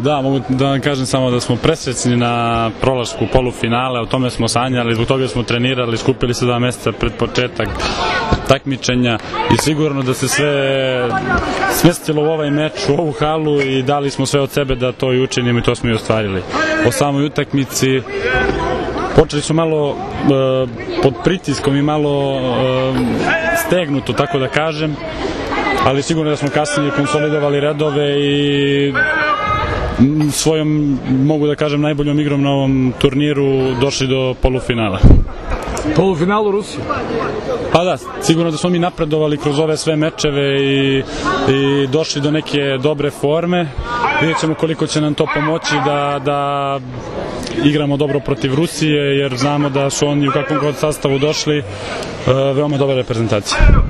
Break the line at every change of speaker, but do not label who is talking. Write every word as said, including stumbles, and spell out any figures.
Da, mogu da vam kažem samo da smo presrećni na prolasku polufinale, o tome smo sanjali, zbog toga smo trenirali, skupili se dva meseca pred početak takmičenja i sigurno da se sve smestilo u ovaj meč, u ovu halu i dali smo sve od sebe da to i učinimo i to smo i ostvarili. O samoj utakmici počeli su malo e, pod pritiskom i malo e, stegnuto, tako da kažem, ali sigurno da smo kasnije konsolidovali redove i svojom, mogu da kažem, najboljom igrom na ovom turniru došli do polufinala.
Polufinal u Rusiji?
Pa da, sigurno da smo mi napredovali kroz ove sve mečeve i, i došli do neke dobre forme. Vidjet ćemo koliko će nam to pomoći da, da igramo dobro protiv Rusije, jer znamo da su oni u kakvom god sastavu došli veoma dobra reprezentacija.